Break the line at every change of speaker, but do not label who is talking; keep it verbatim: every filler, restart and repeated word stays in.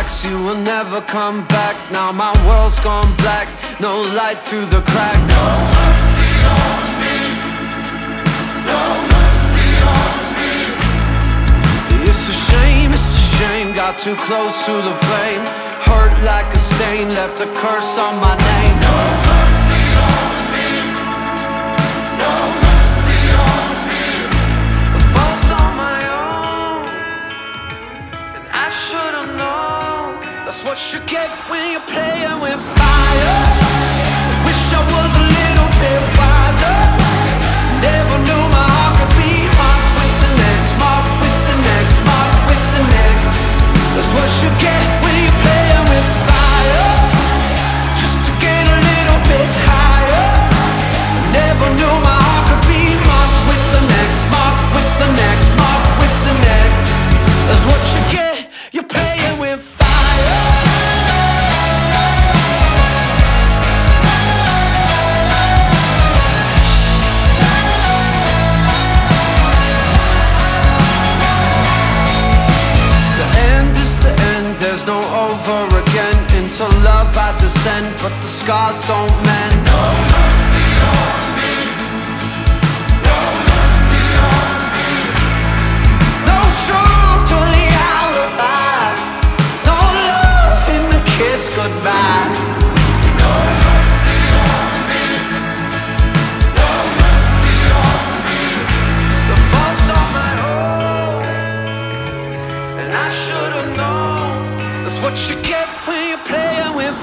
cracks, you will never come back. Now my world's gone black, no light through the crack. No mercy on me, no mercy on me. It's a shame, it's a shame, got too close to the flame. Hurt like a stain, left a curse on my name. No mercy on me, no mercy on me. The fault's on my own, and I should've known. That's what you get when you're playing with fire. Wish I was a little bit wiser. Never knew my heart could be marked with the next, marked with the next, marked with the next. That's what you get when you're playing with fire. Just to get a little bit higher. Never knew my heart could be marked with the next, marked with the next, marked with the next. That's what you get, you're playing with fire. There's no over again. Into love I descend, but the scars don't mend. No mercy on me, no mercy on me. No truth to the alibi, no love in the kiss goodbye. No mercy on me, no mercy on me. The fault's on my own, and I should've known. That's what you get when you're playing with